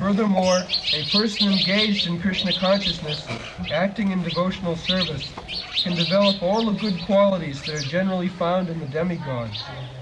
Furthermore, a person engaged in Krishna consciousness, acting in devotional service, can develop all the good qualities that are generally found in the demigods.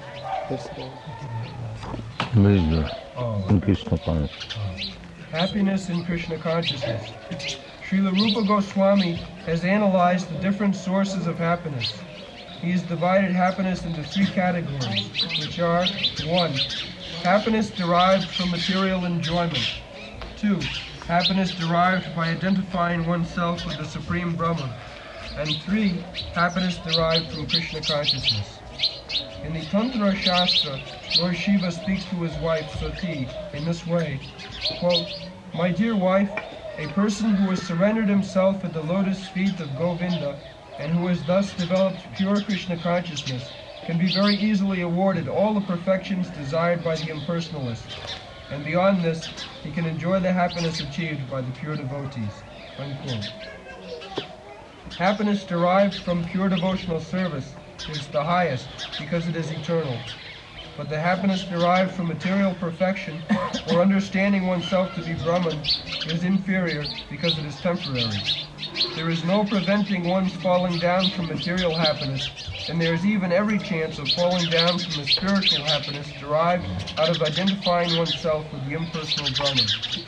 Very good. In Krishna consciousness. Happiness in Krishna consciousness. Srila Rupa Goswami has analyzed the different sources of happiness. He has divided happiness into three categories, which are 1. Happiness derived from material enjoyment. 2. Happiness derived by identifying oneself with the Supreme Brahman. And 3. Happiness derived from Krishna consciousness. In the Tantra Shastra, Lord Shiva speaks to his wife Sati in this way, quote, "My dear wife, a person who has surrendered himself at the lotus feet of Govinda and who has thus developed pure Krishna consciousness can be very easily awarded all the perfections desired by the impersonalist. And beyond this, he can enjoy the happiness achieved by the pure devotees." Unquote. Happiness derived from pure devotional service is the highest because it is eternal. But the happiness derived from material perfection or understanding oneself to be Brahman is inferior because it is temporary. There is no preventing one's falling down from material happiness, and there is even every chance of falling down from the spiritual happiness derived out of identifying oneself with the impersonal Brahman.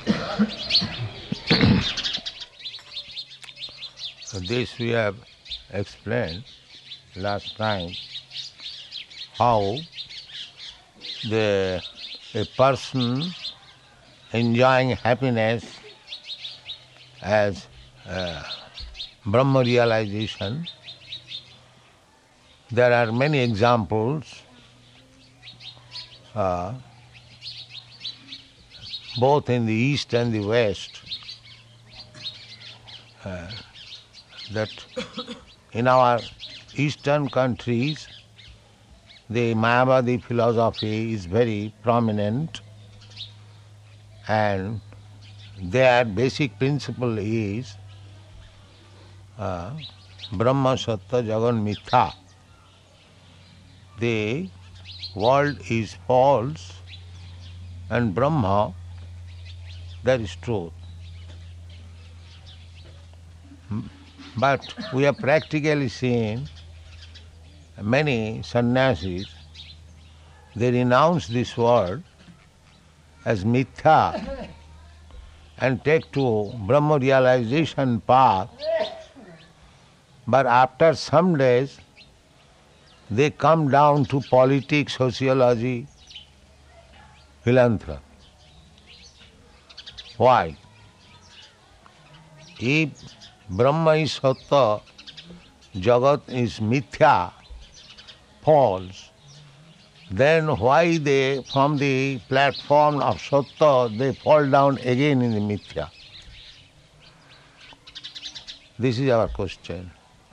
So this we have explained last time, how a person enjoying happiness as Brahma realization. There are many examples, both in the East and the West, that in our Eastern countries, the Mayavadi philosophy is very prominent, and their basic principle is Brahma Sattva Jagan Mithya. The world is false and Brahma, that is truth. But we have practically seen many sannyasis, they renounce this world as mithya and take to Brahma realization path, but after some days they come down to politics, sociology, philanthropy. Why? If Brahma is Sattva, Jagat is mithya, false, then why they, from the platform of Sattva, they fall down again in the mithya? This is our question.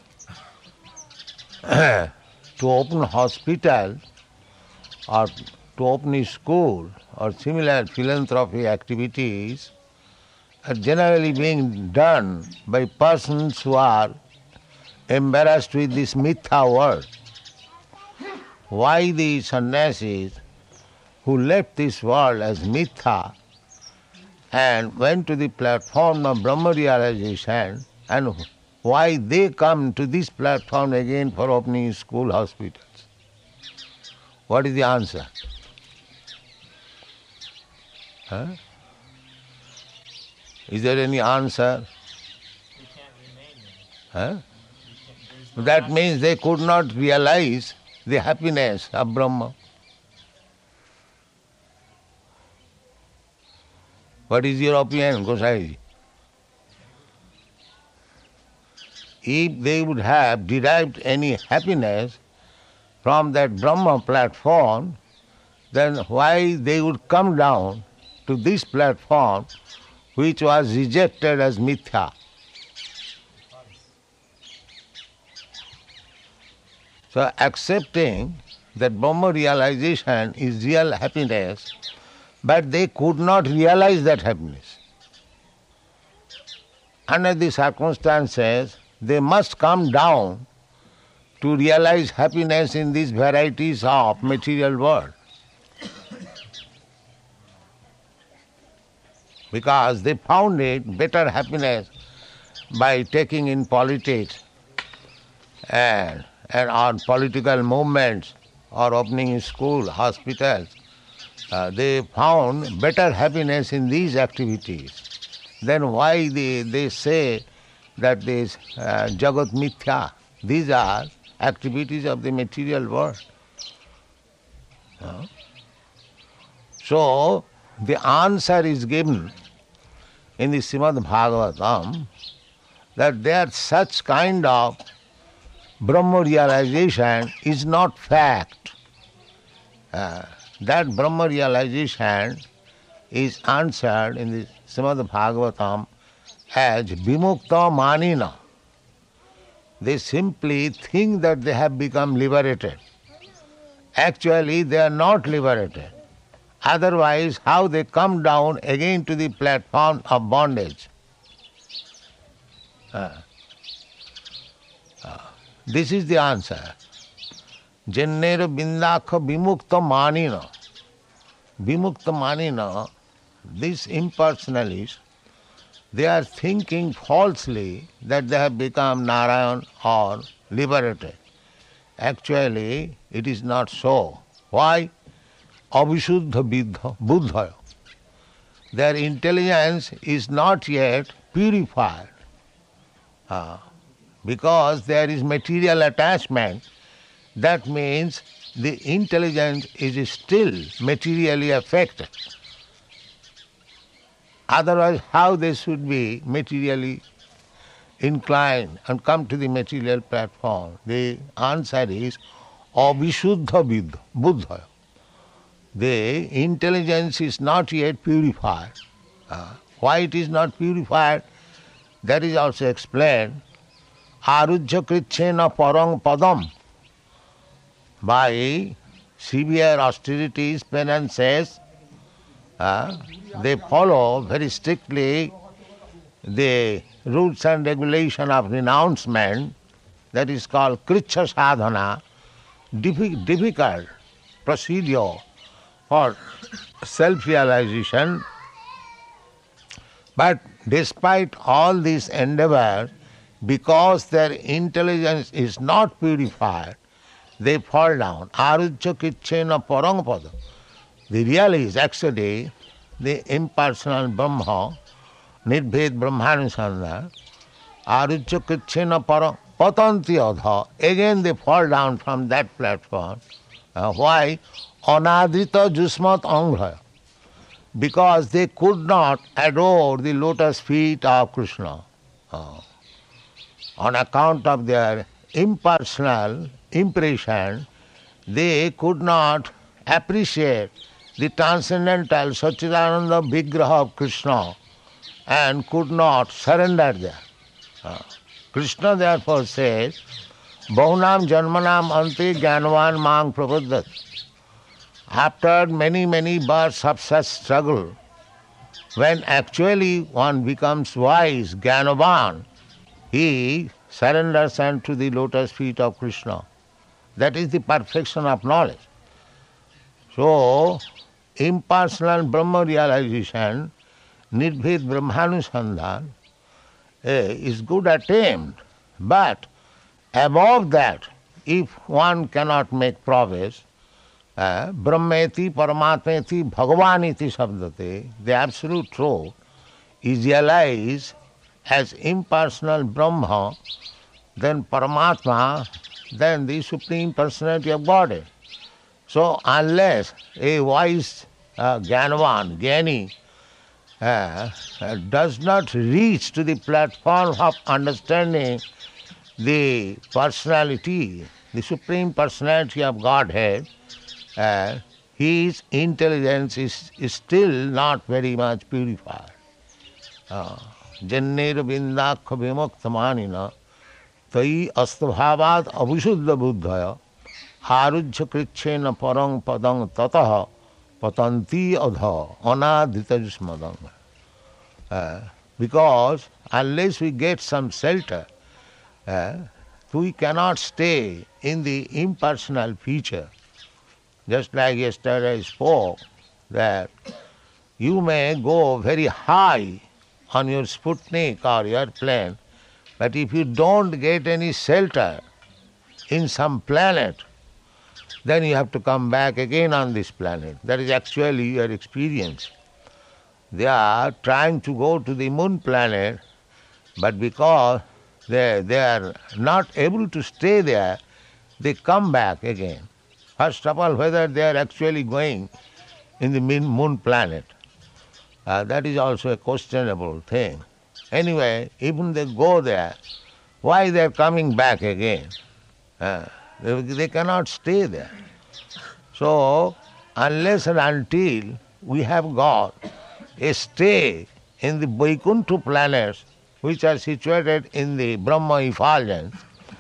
To open hospital or to open a school or similar philanthropy activities are generally being done by persons who are embarrassed with this mithya world. Why the sannyasis who left this world as mithya and went to the platform of Brahma realization, and why they come to this platform again for opening school, hospitals? What is the answer? Huh? Is there any answer? We can't remain there. Huh? That means they could not realize the happiness of Brahma. What is your opinion, Gosai? If they would have derived any happiness from that Brahma platform, then why they would come down to this platform which was rejected as mithya? So accepting that Brahma realization is real happiness, but they could not realize that happiness. Under the circumstances, they must come down to realize happiness in these varieties of material world. because they found it better happiness by taking in politics and on political movements or opening school, hospitals. They found better happiness in these activities. Then why they say that this Jagat Mithya, these are activities of the material world. So, the answer is given in the Srimad Bhagavatam that there such kind of Brahma realization is not fact. That Brahma realization is answered in the Srimad Bhagavatam as Vimukta Manina. They simply think that they have become liberated. Actually, they are not liberated. Otherwise, how they come down again to the platform of bondage? This is the answer. Jannera bindakha vimukta manina. Vimukta manina, these impersonalists, they are thinking falsely that they have become Narayan or liberated. Actually, it is not so. Why? Avisuddha buddha. Their intelligence is not yet purified. Because there is material attachment, that means the intelligence is still materially affected. Otherwise, how they should be materially inclined and come to the material platform? The answer is Avisuddha buddha. The intelligence is not yet purified. Why it is not purified? That is also explained. Arujya krichena parang padam. By severe austerities, penances, they follow very strictly the rules and regulation of renouncement. That is called kricha sadhana, difficult procedure for self-realization. But despite all these endeavors, because their intelligence is not purified, they fall down. Arujya kichena parang pada. The real is actually the impersonal Brahma, Nirbhed Brahmanusandha. Arujya kichena parang patanti adha. Again they fall down from that platform. Why? Anadrita jusmat anghaya. Because they could not adore the lotus feet of Krishna. On account of their impersonal impression, they could not appreciate the transcendental Satchidananda Vigraha of Krishna and could not surrender there. Krishna therefore says, Bahunam janmanam ante jnanavan mang prapadat. After many births of such struggle, when actually one becomes wise, Jnanavan, he surrenders unto the lotus feet of Krishna. That is the perfection of knowledge. So, impersonal Brahma realization, Nirbhed Brahmanusandhan, is good attempt. But above that, if one cannot make progress, Brahmeti, Paramatmeti, Bhagavaniti Sabdate, the absolute truth is realized as impersonal Brahma, then Paramatma, then the Supreme Personality of Godhead. So unless a wise Jnanavan, Jnani, does not reach to the platform of understanding the personality, the Supreme Personality of Godhead, his intelligence is still not very much purified. Jannera bindakha vimukta manina tai astabhavad avisuddha buddhaya arujya krichena parang padang tataha patanti adha anadhita jusmadang. Because unless we get some shelter, we cannot stay in the impersonal feature. Just like yesterday I spoke that You may go very high on your Sputnik or airplane, but if you don't get any shelter in some planet, then you have to come back again on this planet. That is actually your experience. They are trying to go to the moon planet, but because they are not able to stay there, they come back again. First of all, whether they are actually going in the moon planet, that is also a questionable thing. Anyway, even they go there, why they are coming back again? They cannot stay there. So, unless and until we have got a stay in the Vaikuntha planets, which are situated in the Brahma effulgence,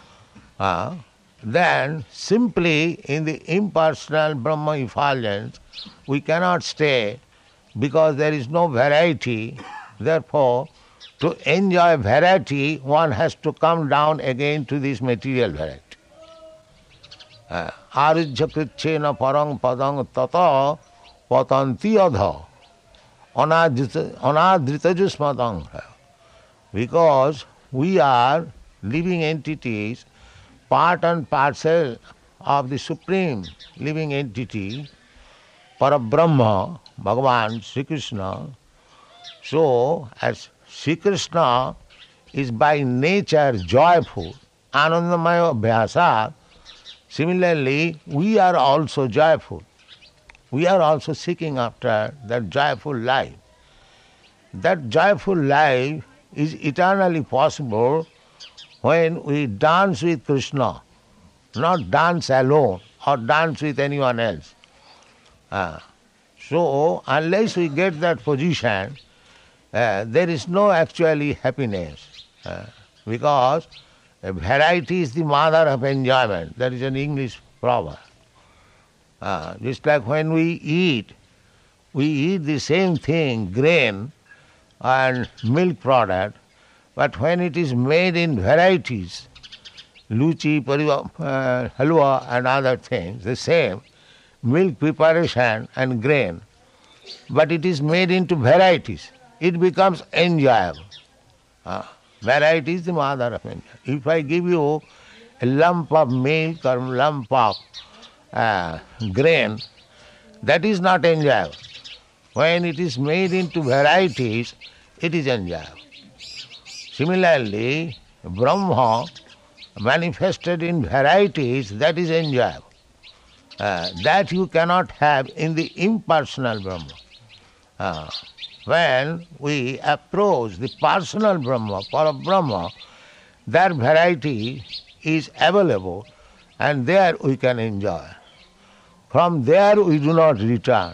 then simply in the impersonal Brahma effulgence we cannot stay because there is no variety. Therefore, to enjoy variety, one has to come down again to this material variety. Arujya krichena parang padang tata patanti adha anadrita jusmadang. Because we are living entities, part and parcel of the Supreme living entity, Parabrahma, Bhagavan, Sri Krishna. So, as Sri Krishna is by nature joyful, Anandamaya Abhyasa, similarly, we are also joyful. We are also seeking after that joyful life. That joyful life is eternally possible when we dance with Krishna, not dance alone or dance with anyone else. So, unless we get that position, there is no actually happiness, because variety is the mother of enjoyment. That is an English proverb. Just like when we eat the same thing, grain and milk product, but when it is made in varieties, luchi, halwa and other things, the same, milk preparation and grain, but it is made into varieties, it becomes enjoyable. Variety is the mother of enjoyment. If I give you a lump of milk or lump of grain, that is not enjoyable. When it is made into varieties, it is enjoyable. Similarly, Brahma manifested in varieties, that is enjoyable. That you cannot have in the impersonal Brahma. When we approach the personal Brahma, Parabrahma, that variety is available and there we can enjoy. From there we do not return.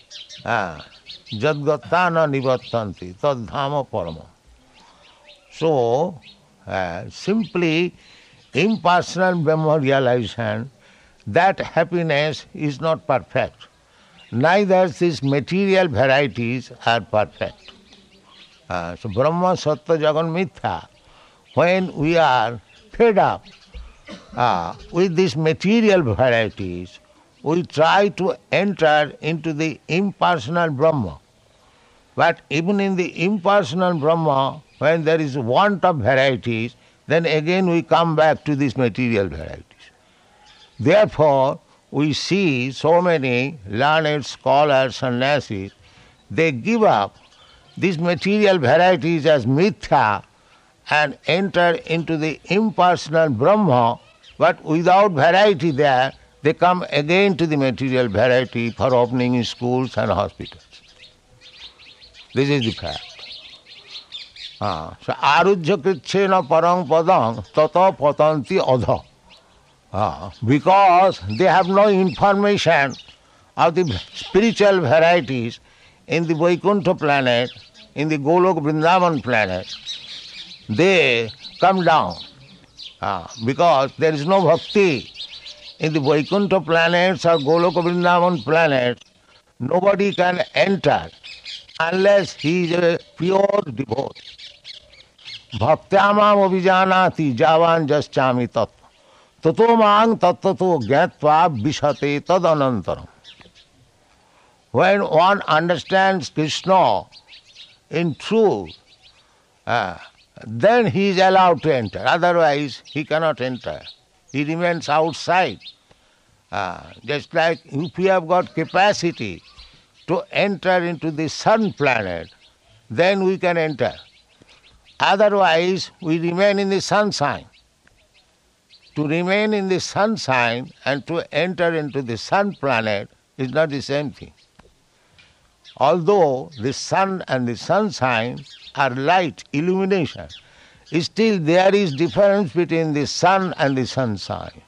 Jadgatana nivattanti tadhama parama. So, simply impersonal Brahma realization, that happiness is not perfect. Neither these material varieties are perfect. So Brahma, Sattva, Jagan, Mithya, when we are fed up with these material varieties, we try to enter into the impersonal Brahma. But even in the impersonal Brahma, when there is want of varieties, then again we come back to these material varieties. Therefore, we see so many learned scholars and sannyasis, they give up these material varieties as mithya and enter into the impersonal Brahma, but without variety there, they come again to the material variety for opening schools and hospitals. This is the fact. So, arujya krichena parang padang tata patanti adha. Because they have no information of the spiritual varieties in the Vaikuntha planet, in the Golok Vrindavan planet, they come down. Because there is no bhakti in the Vaikuntha planets or Golok Vrindavan planets, nobody can enter unless he is a pure devotee. Bhaktyamam abhijanati javan jaschami tattva. Tato mang tattato gyatva vishate tad anantaram. when one understands Krishna in truth, then he is allowed to enter. Otherwise, he cannot enter. He remains outside. Just like if we have got capacity to enter into the sun planet, then we can enter. Otherwise, we remain in the sunshine. To remain in the sunshine and to enter into the sun planet is not the same thing. Although the sun and the sunshine are light, illumination, still there is difference between the sun and the sunshine.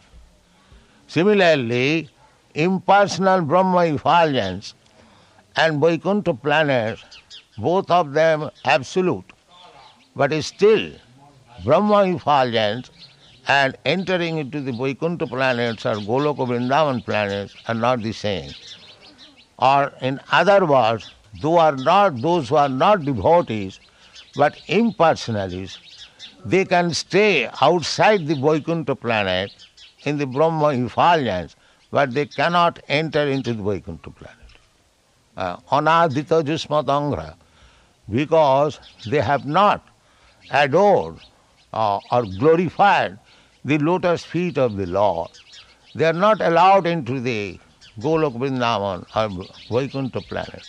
Similarly, impersonal Brahma effulgence and Vaikuntha planet, both of them absolute, but still Brahma effulgence and entering into the Vaikuntha planets or Goloka Vrindavan planets are not the same. Or in other words, those who are not devotees but impersonalists, they can stay outside the Vaikuntha planet in the Brahma effulgence, but they cannot enter into the Vaikuntha planet. Anadita Jusmatangra, because they have not adored or glorified the lotus feet of the Lord. They are not allowed into the Golok Vrindavan or Vaikuntha planet.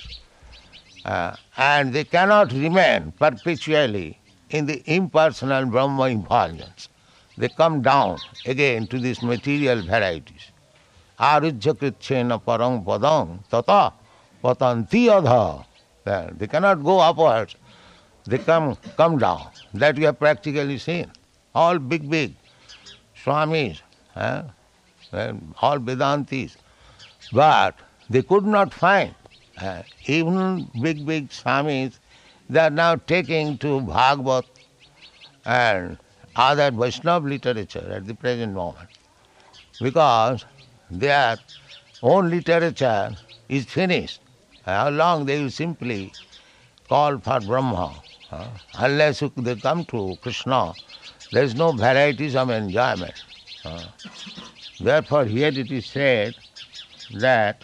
And they cannot remain perpetually in the impersonal Brahma effulgence. They come down again to these material varieties. Arujjakritchena parang padang tata patanti adha. They cannot go upwards. They come down. That we have practically seen. All big Swamis, all Vedantis. But they could not find. Even big Swamis, they are now taking to Bhagavad and other Vaishnava literature at the present moment. Because their own literature is finished. How long they will simply call for Brahma. Unless they come to Krishna, there is no varieties of enjoyment. Therefore here it is said that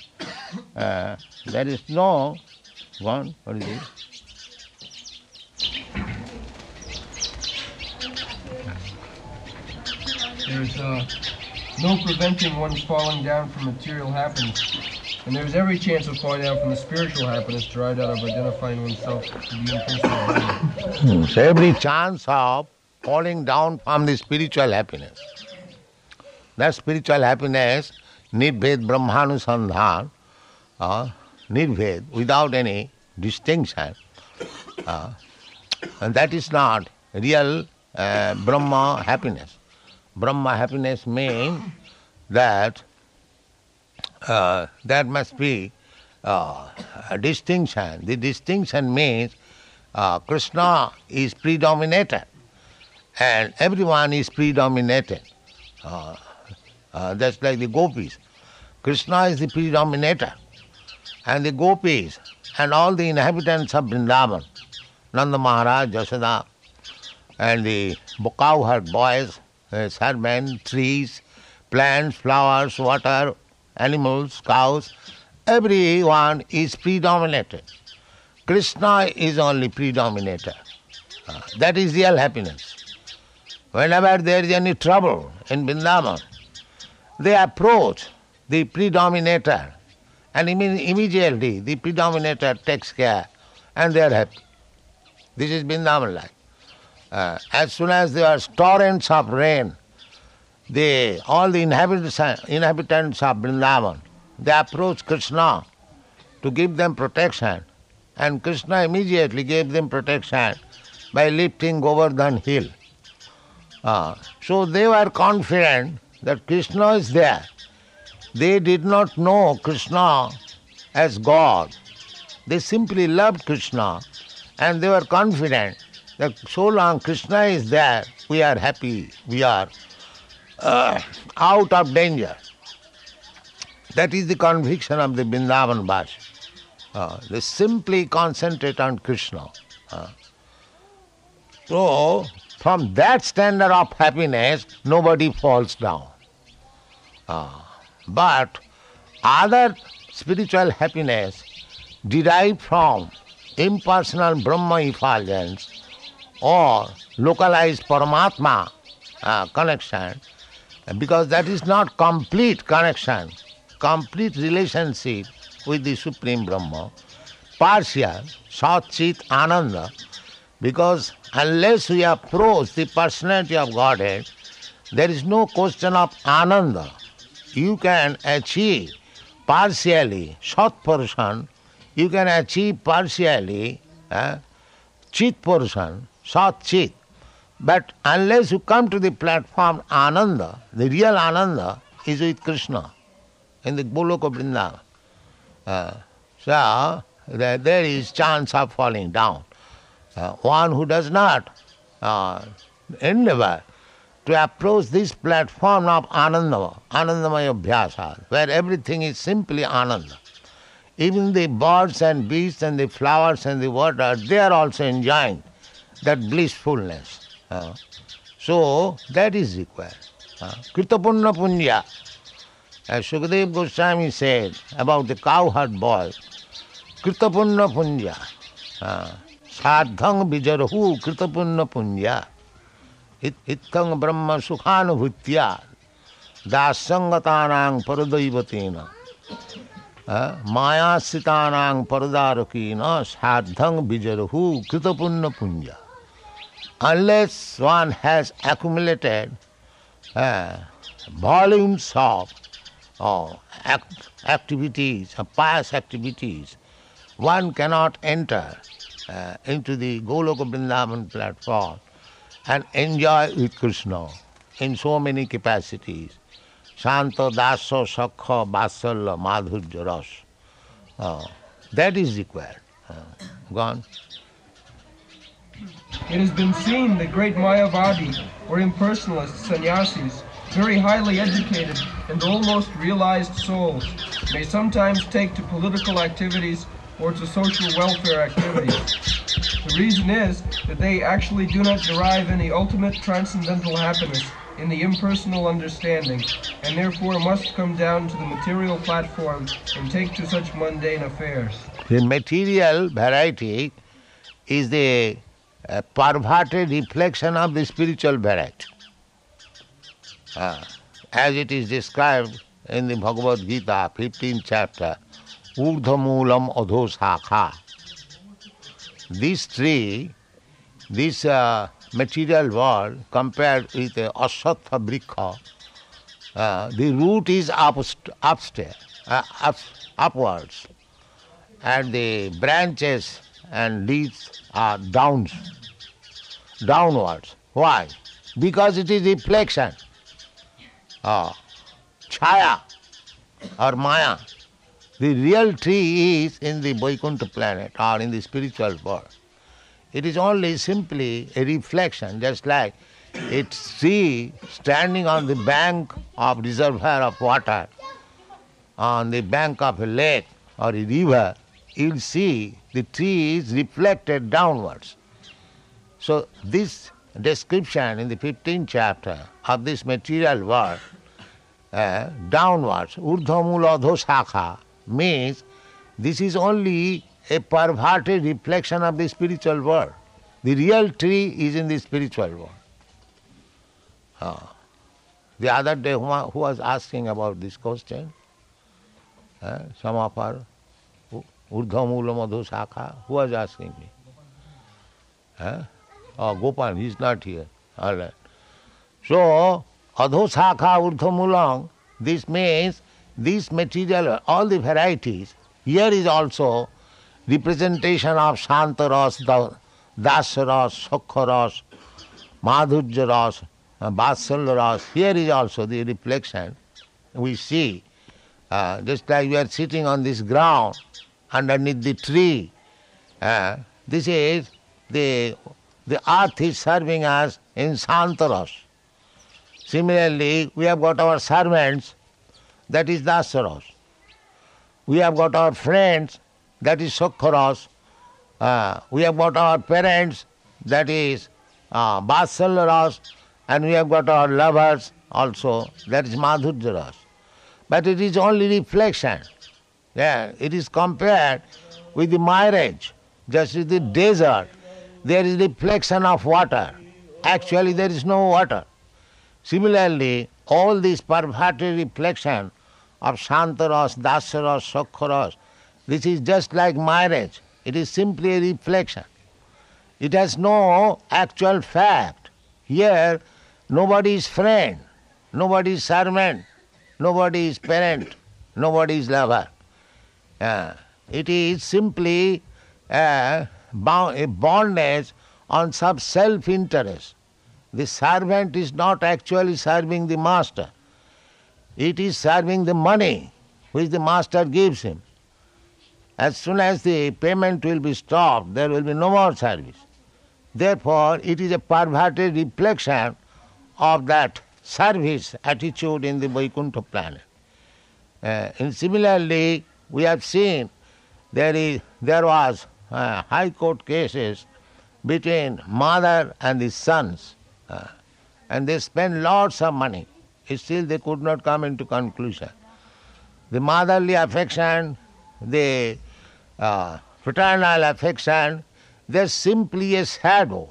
there is no one, what is it? There is no preventing one's falling down from material happiness, and there is every chance of falling down from the spiritual happiness derived out of identifying oneself to the impersonal being. So every chance of falling down from the spiritual happiness. That spiritual happiness, Nirbhed Brahmanusandhan, Nirbhed, without any distinction, and that is not real Brahma happiness. Brahma happiness means that there must be a distinction. The distinction means Krishna is predominated and everyone is predominated. That's like the gopis. Krishna is the predominator, and the gopis and all the inhabitants of Vrindavan, Nanda Maharaj, Yashoda, and the cowherd boys, servants, trees, plants, flowers, water, animals, cows, everyone is predominated. Krishna is only predominator. That is real happiness. Whenever there is any trouble in Vrindavan, they approach the predominator, and immediately the predominator takes care, and they are happy. This is Vrindavan life. As soon as there are torrents of rain, all the inhabitants of Vrindavan, they approach Krishna to give them protection, and Krishna immediately gave them protection by lifting Govardhan hill. So they were confident that Krishna is there. They did not know Krishna as God. They simply loved Krishna, and they were confident that so long Krishna is there, we are happy, we are out of danger. That is the conviction of the Vrindavan Vasi. They simply concentrate on Krishna. So, from that standard of happiness, nobody falls down. But other spiritual happiness derived from impersonal Brahma effulgence or localized Paramatma connection, because that is not complete connection, complete relationship with the Supreme Brahma, partial, Sat Chit Ananda, because unless we approach the personality of Godhead, there is no question of Ananda. You can achieve partially Sat portion, you can achieve partially Chit portion, Sat Chit. But unless you come to the platform Ananda, the real Ananda is with Krishna in the Goloka Vrindavan. So there is chance of falling down. One who does not endeavor to approach this platform of Anandamaya Abhyasa, where everything is simply Ananda. Even the birds and beasts and the flowers and the water, they are also enjoying that blissfulness. So that is required. Kritapunna Punya. As Sukadeva Goswami said about the cowherd boy, Kritapunna Punya. Sadhang Vijarahu Kritapunna Punya. Ittang Brahma Sukhanubhutya. Dasangatanang Paradaivatena. Maya Sitanang Paradarakina. Sadhang Vijarahu Kritapunna Punya. Unless one has accumulated volumes of activities, pious activities, one cannot enter into the Goloka Vrindavan platform and enjoy with Krishna in so many capacities. Shanta, Dasa, Sakha, Vatsalya, Madhurya, Ras. That is required. Go on. It has been seen that great Mayavadi or impersonalists, sannyasis, very highly educated and almost realized souls, may sometimes take to political activities or to social welfare activities. The reason is that they actually do not derive any ultimate transcendental happiness in the impersonal understanding, and therefore must come down to the material platform and take to such mundane affairs. The material variety is the perverted reflection of the spiritual variety. As it is described in the Bhagavad Gita, 15th chapter, Urdhamulam Adhosakha. This tree, this material world, compared with a Asatha Brikha, the root is upwards, and the branches and leaves are downwards. Why? Because it is reflection, chaya or maya. The real tree is in the Vaikuntha planet or in the spiritual world. It is only simply a reflection, just like a tree standing on the bank of reservoir of water, on the bank of a lake or a river. You'll see the tree is reflected downwards. So this description in the 15th chapter of this material world, downwards, urdhamula adhosakha, means this is only a perverted reflection of the spiritual world. The real tree is in the spiritual world. The other day, who was asking about this question? Some of our urdhamula adhosakha, who was asking me? Gopal, he is not here. All right. So, adhosakha urdhamulam, this means this material, all the varieties, here is also representation of Shantaras, Dasaras, Sakharas, Madhuryaras, Vatsalyaras. Here is also the reflection. We see, just like we are sitting on this ground, underneath the tree, this is the earth is serving us in Shantaras. Similarly, we have got our servants, that is Dasaras. We have got our friends, that is Sakharas. We have got our parents, that is Vatsalyaras, and we have got our lovers also, that is Madhuryaras. But it is only reflection. Yeah, it is compared with the mirage, just as the desert, there is reflection of water. Actually, there is no water. Similarly, all this perverted reflection of Shantaras, Dasaras, Sakharas, this is just like mirage. It is simply a reflection. It has no actual fact. Here, nobody is friend, nobody is servant, nobody is parent, nobody is lover. It is simply a bondage on some self-interest. The servant is not actually serving the master. It is serving the money which the master gives him. As soon as the payment will be stopped, there will be no more service. Therefore, it is a perverted reflection of that service attitude in the Vaikuntha planet. And similarly, we have seen there was high court cases between mother and the sons, and they spent lots of money. Still they could not come into conclusion. The motherly affection, the fraternal affection, they're simply a shadow.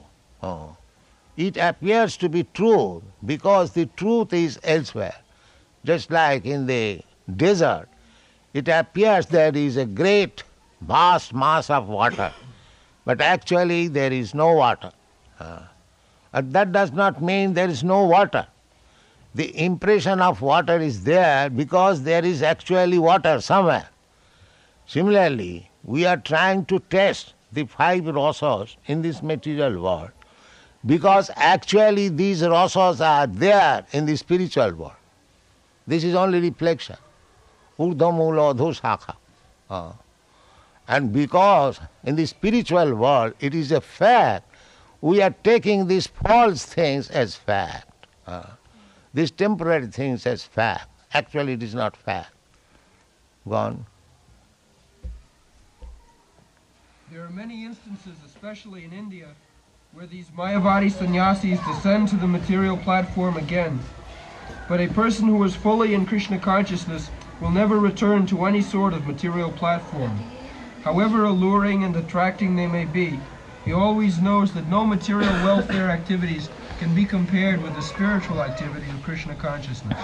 It appears to be true because the truth is elsewhere. Just like in the desert, it appears there is a great, vast mass of water, but actually there is no water. And that does not mean there is no water. The impression of water is there because there is actually water somewhere. Similarly, we are trying to test the 5 rasas in this material world because actually these rasas are there in the spiritual world. This is only reflection. Urdhamula adhoshakha. And because in the spiritual world it is a fact, we are taking these false things as fact. These temporary things as fact. Actually it is not fact. Gone. There are many instances, especially in India, where these Mayavadi sannyasis descend to the material platform again. But a person who is fully in Krishna consciousness will never return to any sort of material platform. However alluring and attracting they may be, he always knows that no material welfare activities can be compared with the spiritual activity of Krishna consciousness.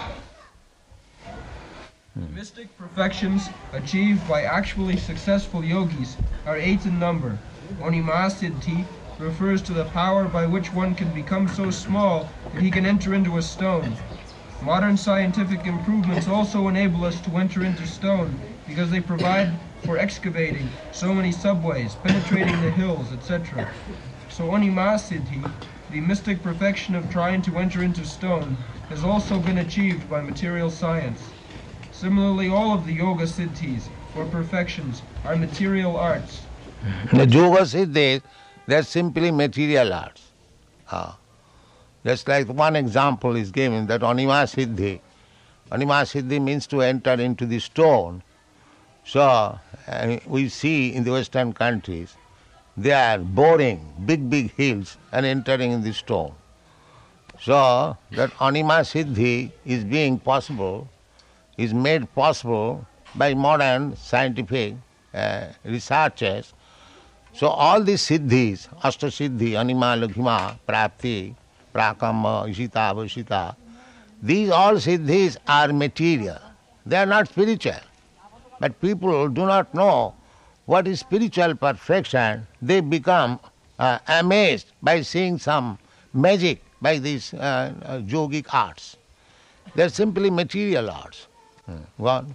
Mystic perfections achieved by actually successful yogis are 8 in number. Onimasiddhi refers to the power by which one can become so small that he can enter into a stone. Modern scientific improvements also enable us to enter into stone because they provide for excavating so many subways, penetrating the hills, etc. So Onimasiddhi, the mystic perfection of trying to enter into stone, has also been achieved by material science. Similarly, all of the yoga siddhis, or perfections, are material arts. The yoga siddhis, they're simply material arts. Just like one example is given, that Anima Siddhi. Anima Siddhi means to enter into the stone. So we see in the Western countries, they are boring big hills and entering in the stone. So that Anima Siddhi is being possible, is made possible by modern scientific researches. So all these siddhis, Ashta Siddhi, Anima, Laghima, Prapti, Prakama, Ishita, Vashita, these all siddhis are material. They are not spiritual. But people do not know what is spiritual perfection. They become amazed by seeing some magic by these yogic arts. They are simply material arts. One.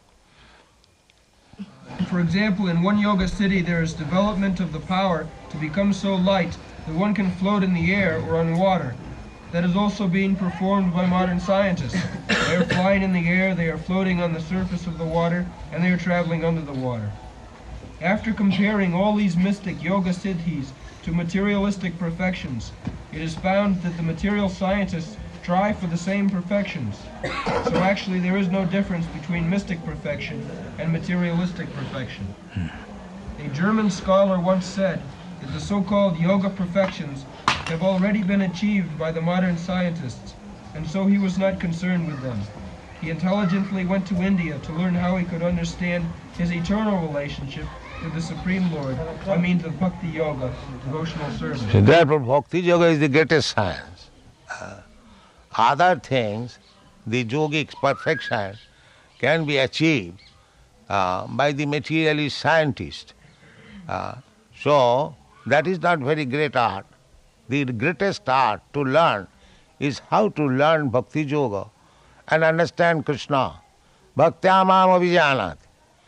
For example, in one yoga city there is development of the power to become so light that one can float in the air or on water. That is also being performed by modern scientists. They are flying in the air, they are floating on the surface of the water, and they are traveling under the water. After comparing all these mystic yoga siddhis to materialistic perfections, it is found that the material scientists try for the same perfections. So actually there is no difference between mystic perfection and materialistic perfection. A German scholar once said that the so-called yoga perfections have already been achieved by the modern scientists, and so he was not concerned with them. He intelligently went to India to learn how he could understand his eternal relationship to the Supreme Lord by means of Bhakti Yoga, devotional service. So therefore, Bhakti Yoga is the greatest science. Other things, the yogic perfection, can be achieved by the materialist scientist. So that is not very great art. The greatest art to learn is how to learn Bhakti Yoga and understand Krishna. Bhaktyamam abhijanat.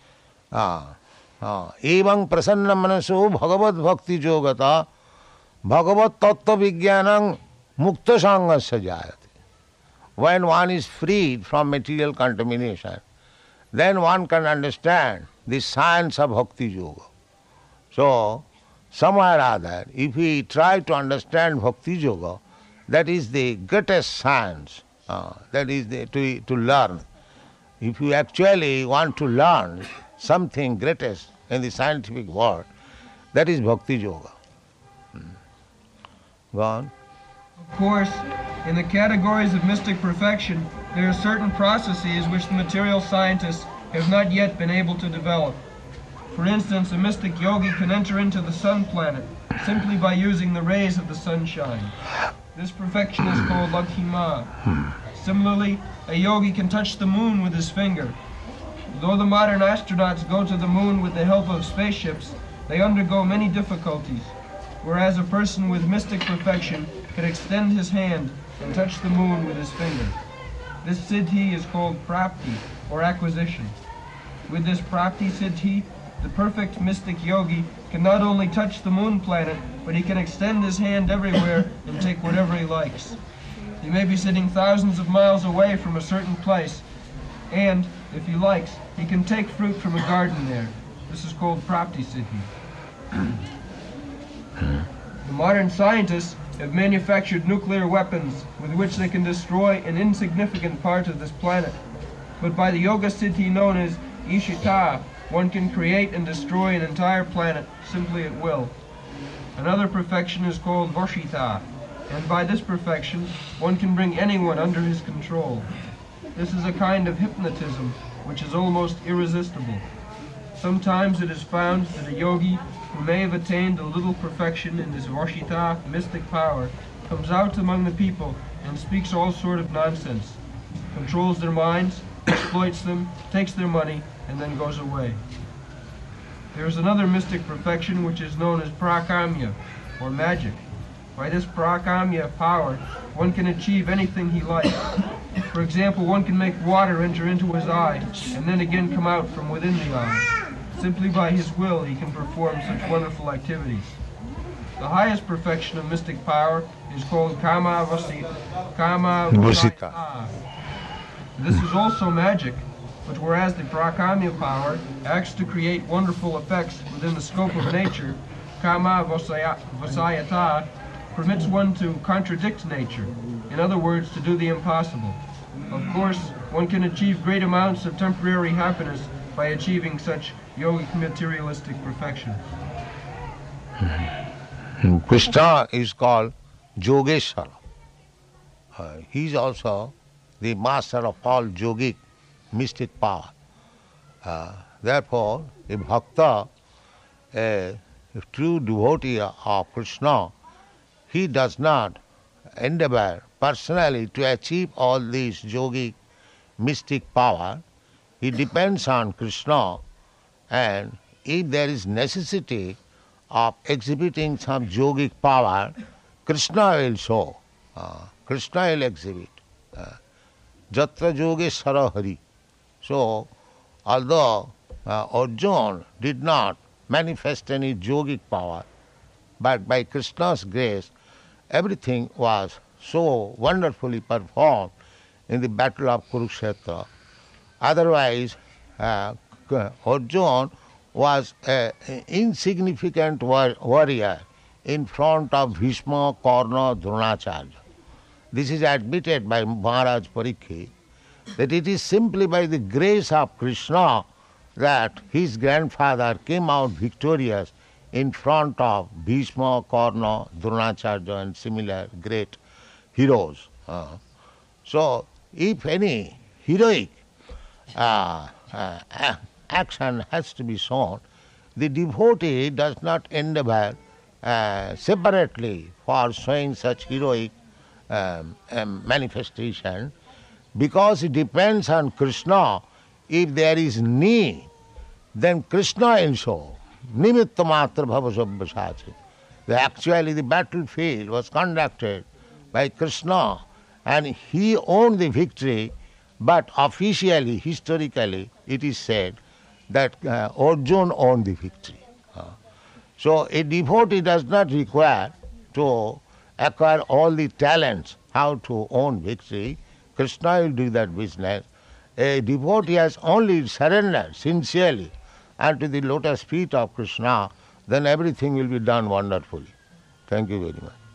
Evam prasanna manaso bhagavad bhakti yogata bhagavad tattva vijnanam mukta sangasya jayate. When one is freed from material contamination, then one can understand the science of Bhakti Yoga. So, somewhere or other, if we try to understand Bhakti Yoga, that is the greatest science, that is to learn. If you actually want to learn something greatest in the scientific world, that is Bhakti Yoga. Go on. Of course, in the categories of mystic perfection, there are certain processes which the material scientists have not yet been able to develop. For instance, a mystic yogi can enter into the sun planet simply by using the rays of the sunshine. This perfection is called Laghima. Similarly, a yogi can touch the moon with his finger. Though the modern astronauts go to the moon with the help of spaceships, they undergo many difficulties, whereas a person with mystic perfection can extend his hand and touch the moon with his finger. This siddhi is called prapti, or acquisition. With this prapti siddhi, the perfect mystic yogi can not only touch the moon planet, but he can extend his hand everywhere and take whatever he likes. He may be sitting thousands of miles away from a certain place, and, if he likes, he can take fruit from a garden there. This is called prapti siddhi. The modern scientists have manufactured nuclear weapons with which they can destroy an insignificant part of this planet. But by the yoga siddhi known as Ishita, one can create and destroy an entire planet simply at will. Another perfection is called Varshita, and by this perfection, one can bring anyone under his control. This is a kind of hypnotism which is almost irresistible. Sometimes it is found that a yogi who may have attained a little perfection in this Varshita mystic power comes out among the people and speaks all sort of nonsense, controls their minds, exploits them, takes their money, and then goes away. There is another mystic perfection which is known as prakamya, or magic. By this prakamya power, one can achieve anything he likes. For example, one can make water enter into his eye and then again come out from within the eye. Simply by his will he can perform such wonderful activities. The highest perfection of mystic power is called Kama Vasita. This is also magic, but whereas the Prakamya power acts to create wonderful effects within the scope of nature, Kama Vasayata permits one to contradict nature, in other words, to do the impossible. Of course, one can achieve great amounts of temporary happiness by achieving such yogic materialistic perfection. Krishna is called Yogeshwara. He is also the master of all yogic mystic power. Therefore, a bhakta, a true devotee of Krishna, he does not endeavor personally to achieve all these yogic mystic power. He depends on Krishna, and if there is necessity of exhibiting some yogic power, Krishna will show, Krishna will exhibit. Jatra Yogeshwara Hari. So, although Arjuna did not manifest any yogic power, but by Krishna's grace, everything was so wonderfully performed in the battle of Kurukshetra. Otherwise, Arjuna was an insignificant warrior in front of Bhishma, Karna, Dronacharya. This is admitted by Maharaj Parikshit, that it is simply by the grace of Krishna that his grandfather came out victorious in front of Bhishma, Karna, Dronacharya and similar great heroes. So, if any heroic action has to be shown, the devotee does not endeavor separately for showing such heroic manifestation, because it depends on Krishna. If there is need, then Krishna will show. Nimitta matra bhava sabhyasachi. Actually the battlefield was conducted by Krishna and he owned the victory, but officially, historically, it is said that Arjuna owned the victory. So a devotee does not require to acquire all the talents how to own victory. Krishna will do that business. A devotee has only surrendered sincerely unto the lotus feet of Krishna, then everything will be done wonderfully. Thank you very much.